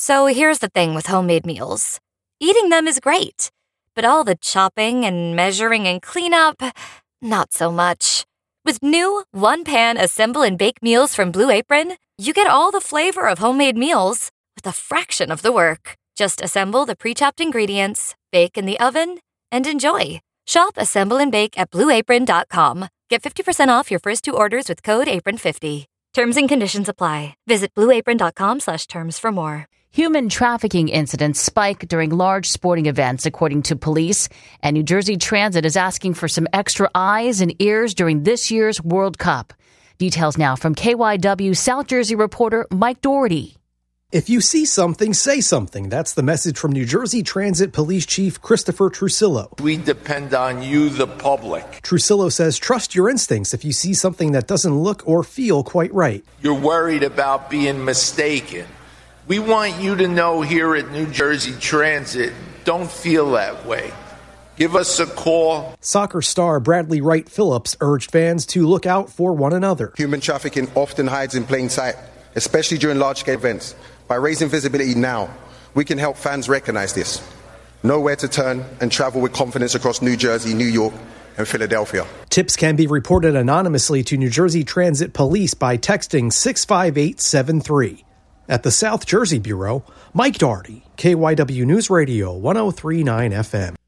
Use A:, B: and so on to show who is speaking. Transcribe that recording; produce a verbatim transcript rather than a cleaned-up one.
A: So here's the thing with homemade meals. Eating them is great, but all the chopping and measuring and cleanup, not so much. With new one-pan assemble and bake meals from Blue Apron, you get all the flavor of homemade meals with a fraction of the work. Just assemble the pre-chopped ingredients, bake in the oven, and enjoy. Shop Assemble and Bake at blue apron dot com. Get fifty percent off your first two orders with code apron fifty. Terms and conditions apply. Visit blue apron dot com slash terms for more.
B: Human trafficking incidents spike during large sporting events, according to police, and New Jersey Transit is asking for some extra eyes and ears during this year's World Cup. Details now from K Y W South Jersey reporter Mike Doherty.
C: If you see something, say something. That's the message from New Jersey Transit Police Chief Christopher Trusillo.
D: We depend on you, the public.
C: Trusillo says trust your instincts if you see something that doesn't look or feel quite right.
D: You're worried about being mistaken. We want you to know here at New Jersey Transit, don't feel that way. Give us a call.
C: Soccer star Bradley Wright Phillips urged fans to look out for one another.
E: Human trafficking often hides in plain sight, especially during large-scale events. By raising visibility now, we can help fans recognize this, know where to turn, and travel with confidence across New Jersey, New York, and Philadelphia.
C: Tips can be reported anonymously to New Jersey Transit Police by texting six five eight seven three. At the South Jersey Bureau, Mike Doherty, K Y W News Radio one oh three point nine F M.